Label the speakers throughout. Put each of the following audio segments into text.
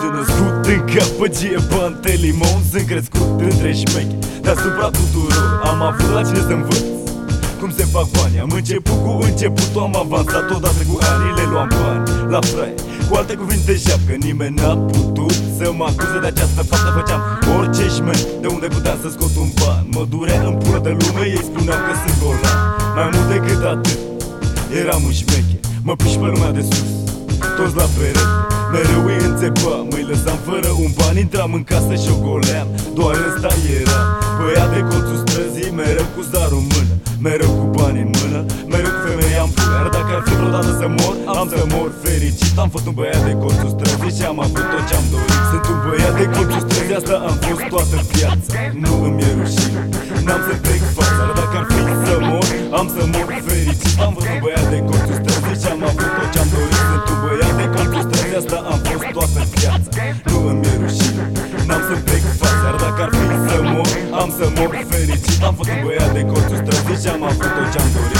Speaker 1: Sunt născut în capăgie, bante, limon. Sunt crescut între șmechi deasupra tuturor. Am avut la cine să învăț cum se fac bani. Am început cu începutul, am avansat odată cu anii. Le luam bani la fraie, cu alte cuvinte șapcă. Nimeni n-a putut să mă acuze de această faptă. Făceam orice șmen, de unde puteam să scot un ban. Mă durea în pulă de lume, ei spuneau că sunt golan. Mai mult decât atât, eram un șmeche. Mă piși pe lumea de sus, toți la perete. Mereu îi înțepa, mă-i lăsam fără un ban. Intram în casă și o goleam, doar ăsta era băiat de colțul străzii. Mereu cu zarul în mână, mereu cu bani în mână, mereu cu femeia în pulă. Iar dacă ar fi vreodată să mor, am să mor fericit. Am fost un băiat de colțul străzii și am avut tot ce-am dorit. Sunt un băiat de colțul străzii, asta am fost toată viața. Nu îmi e rușine, n-am să trec fața. Iar dacă ar fi să mor, am să mor fericit. Am fost un băiat de colțul străzii și am avut tot ce-am dorit. Sunt un băiat de colțul străzii, asta am fost toată viața. Nu îmi e rușine, n-am să trec fața. Iar dacă ar fi să mor, am să mor fericit. Am fost un băiat de colțul străzii și am avut tot ce-am dorit.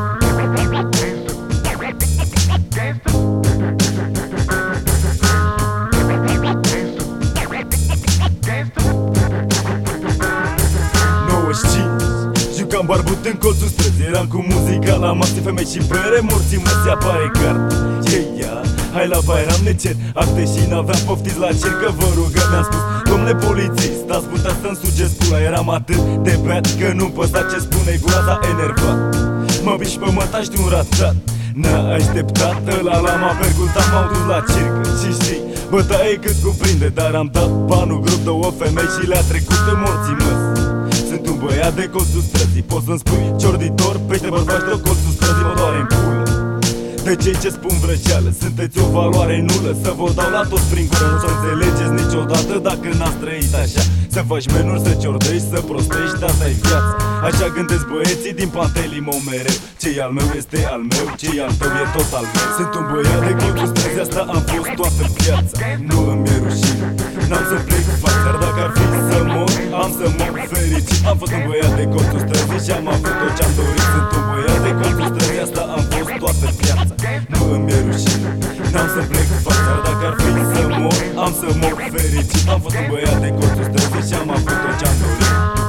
Speaker 1: Jucam barbut în colțul străzii, eram cu muzica la masă, femei și bere, morții mă se apare cartea. Yeah, hai la baie, am necet acte și n-aveam poftiți la cer, că vă rugăm. Mi-am spus, domnule polițist, ați putea să-mi sugeți pula. Eram atât de beat că nu-mi păsa ce spune gura, s-a enervat. Mă biși pe mătași de un ratat, n-a așteptat, ăla m-a percutat, m-au dus la circă. Și știi, bătaie cât cuprinde, dar am dat banul grup, două femei și le-a trecut în morții măs. Sunt un băiat de colțul străzii, poți să-mi spui ciorditor, pește bărbași de colțul străzii, mă doare în pulă de cei ce spun vrăjeală. Sunteți o valoare nulă, să vă dau la toți prin gură. Nu să înțelegeți niciodată dacă n-ați trăit așa. Să faci menuri, să ciordești, să prostești, asta-i viața. Așa gândesc băieții din Pantelimon mereu. Ce-i al meu este al meu, ce-i al tău e tot al meu. Sunt un băiat de colțul străzii, asta am fost toată viața. Nu îmi e rușine, n-am să plec fața. Dar dacă ar fi să mor, am să mor fericit. Am fost un băiat de colțul străzii și am avut tot ce-am dorit. Sunt un băiat de colțul străzii, asta am fost toată viața. Nu îmi e rușine, n-am să plec fața. Dar dacă ar fi să mor, am să mor fericit. Am fost un băiat de colțul străzii și am avut tot ce-am dorit.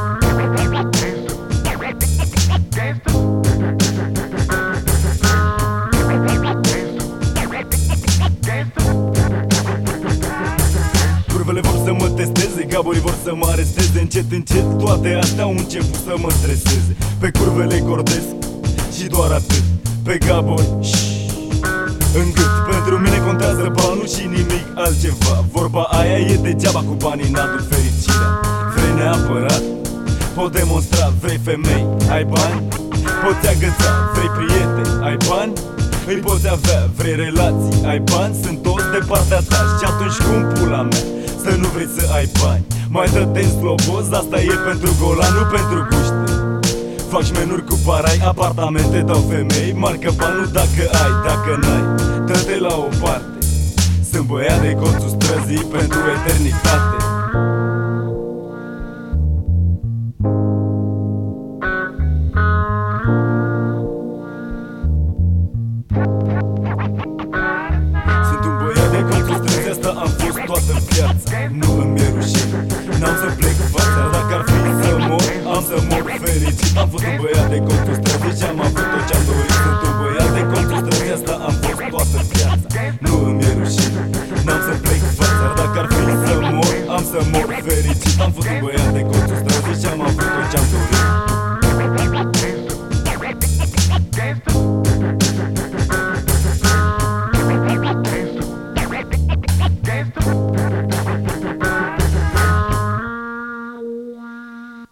Speaker 1: Curvele vor să mă testeze, gaborii vor să mă aresteze. Încet, încet, toate astea au început să mă streseze. Pe curvele cordesc și doar atât. Pe gabori, în gât. Pentru mine contează banul și nimic altceva. Vorba aia e degeaba, cu banii n-aduc fericirea. Vrei neapărat, pot demonstra. Vrei femei, ai bani, poți agăța. Vrei prieteni, ai bani, îi poți avea. Vrei relații, ai bani, sunt toți de partea ta. Și atunci cum pula mea să nu vrei să ai bani? Mai dă-te în sloboz, asta e pentru golan, nu pentru guște. Faci menuri cu parai, apartamente dau femei. Marcă banul dacă ai, dacă n-ai, dă-te la o parte. Sunt băiat de colțul străzii pentru eternitate. Sunt un băiat de colțul străzii, asta am fost toată viața. Nu îmi e rușine, n-am să plec fața. Dacă ar fi să mor, am să mor fericit. Am fost un băiat de colțul străzii și am avut tot ce-am dorit. Sunt un băiat de colțul străzii, asta am fost toată viața. Nu îmi e rușine, n-am să plec fața. Dacă ar fi să mor, am să mor fericit. Am fost un băiat de colțul străzii și am avut tot ce-am dorit.